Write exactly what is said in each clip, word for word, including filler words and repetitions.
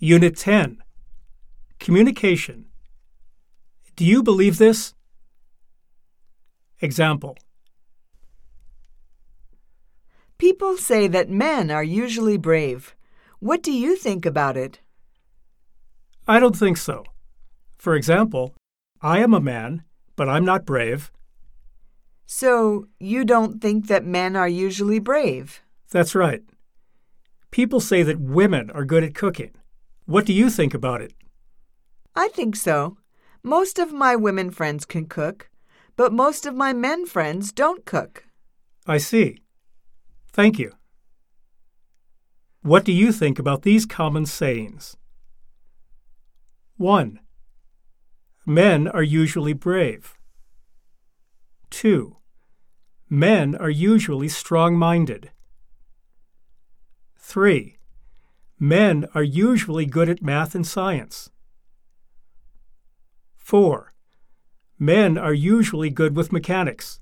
Unit ten. Communication. Do you believe this? Example. People say that men are usually brave. What do you think about it? I don't think so. For example, I am a man, but I'm not brave. So, you don't think that men are usually brave? That's right. People say that women are good at cooking. What do you think about it? I think so. Most of my women friends can cook, but most of my men friends don't cook. I see. Thank you. What do you think about these common sayings? one. Men are usually brave. two. Men are usually strong-minded. three. Men are usually good at math and science. four. Men are usually good with mechanics.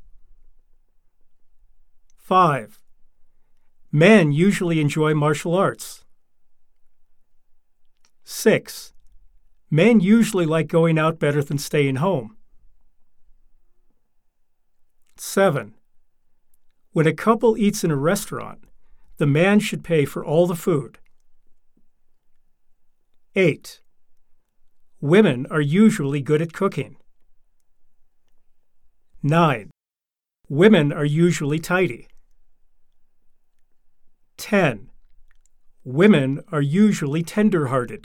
five. Men usually enjoy martial arts. six. Men usually like going out better than staying home. seven. When a couple eats in a restaurant, the man should pay for all the food. eight. Women are usually good at cooking. nine. Women are usually tidy. ten. Women are usually tender-hearted.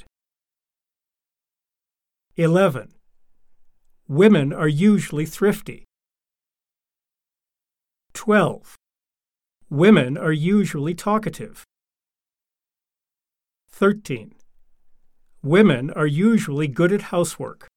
eleven. Women are usually thrifty. twelve. Women are usually talkative. thirteen. Women are usually good at housework.